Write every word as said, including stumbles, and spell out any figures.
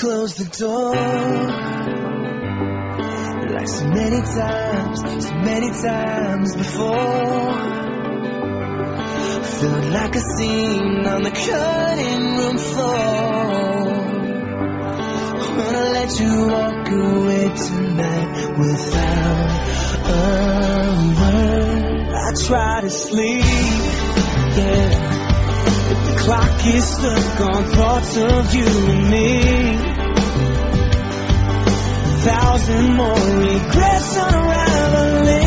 close the door, like so many times, so many times before. Felt like a scene on the cutting room floor. Wanna let you walk away tonight without a word. I try to sleep, yeah, but the clock is stuck on thoughts of you and me. A thousand more regrets unraveling.